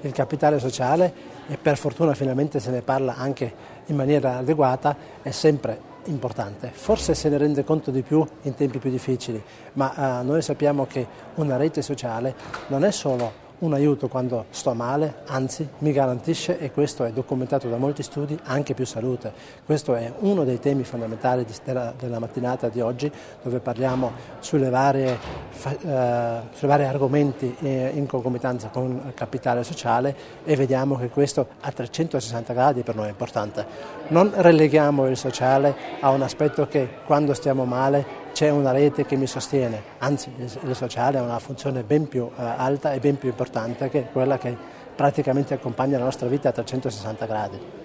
il capitale sociale, e per fortuna finalmente se ne parla anche in maniera adeguata, è sempre importante. Forse se ne rende conto di più in tempi più difficili, ma noi sappiamo che una rete sociale non è solo un aiuto quando sto male, anzi mi garantisce, e questo è documentato da molti studi, anche più salute. Questo è uno dei temi fondamentali della mattinata di oggi, dove parliamo sulle varie argomenti in concomitanza con il capitale sociale, e vediamo che questo a 360 gradi per noi è importante. Non releghiamo il sociale a un aspetto che quando stiamo male c'è una rete che mi sostiene, anzi il sociale ha una funzione ben più alta e ben più importante, che è quella che praticamente accompagna la nostra vita a 360 gradi.